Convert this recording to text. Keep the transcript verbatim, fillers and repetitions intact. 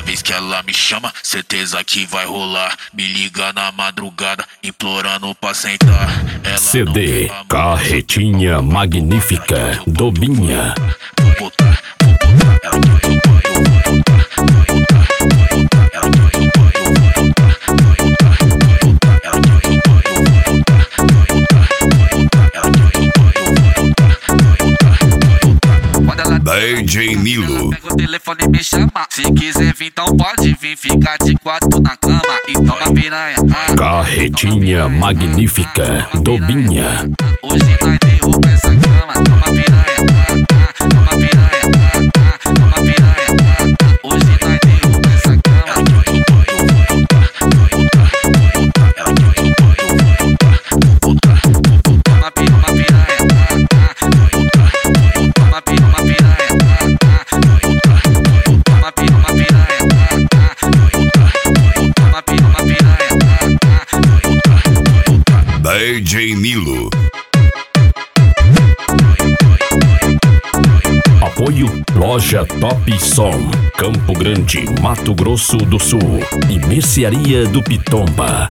vez que ela me chama, certeza que vai rolar. Me liga na madrugada, implorando pra sentar. Ela C D Carretinha Magnífica Dobinha. Vou botar, vou botar, ela quer que eu bote, eu vou botar, vou botar, vou botar, ela quer que eu bote, eu vou botar, vou botar, vou botar, ela quer que eu bote, eu vou botar, vou botar, vou botar, ela quer que eu bote, eu vou botar, vou botar, vou botar. D J Nilo. Pega o telefone e me chama. Se quiser vir, então pode vir. Ficar de quatro na cama e toma piranha. Ah, Carretinha Magnífica Dobinha. hoje nós derruba essa cama. Toma piranha. Ah, ah, toma piranha. Ah, ah, toma piranha. Ah, ah, hoje nós derruba essa cama. Ela quer que eu bote, eu vou botar, vou botar, vou botar, ela quer que eu bote, eu vou botar, vou botar, vou botar. Toma pi- toma piranha. Ah, ah, Vou botar, vou botar, toma pi- toma piranha. Ah, ah, vou botar, vou botar, toma pi- toma piranha. Ah, ah, vou botar, vou botar, toma pi- toma piranha. Ah, ah. vou botar, vou botar. D J Nilo. Apoio Loja Top Som, Campo Grande, Mato Grosso do Sul e Mercearia do Pitomba.